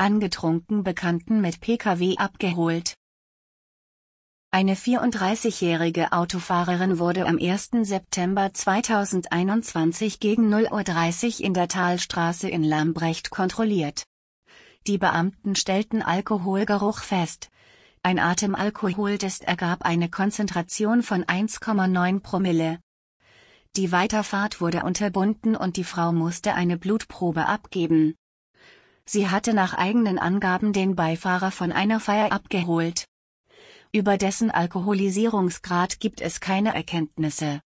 angetrunken Bekannten mit Pkw abgeholt. Eine 34-jährige Autofahrerin wurde am 1. September 2021 gegen 0:30 Uhr in der Talstraße in Lambrecht kontrolliert. Die Beamten stellten Alkoholgeruch fest. Ein Atemalkoholtest ergab eine Konzentration von 1,9 Promille. Die Weiterfahrt wurde unterbunden und die Frau musste eine Blutprobe abgeben. Sie hatte nach eigenen Angaben den Beifahrer von einer Feier abgeholt. Über dessen Alkoholisierungsgrad gibt es keine Erkenntnisse.